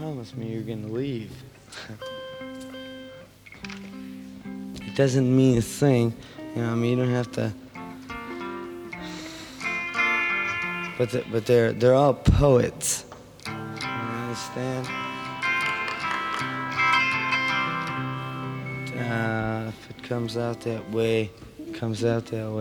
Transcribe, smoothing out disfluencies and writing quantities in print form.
promised me you're gonna leave. It doesn't mean a thing, you know. I mean, you don't have to. But they're all poets. You understand? If it comes out that way, it comes out that way.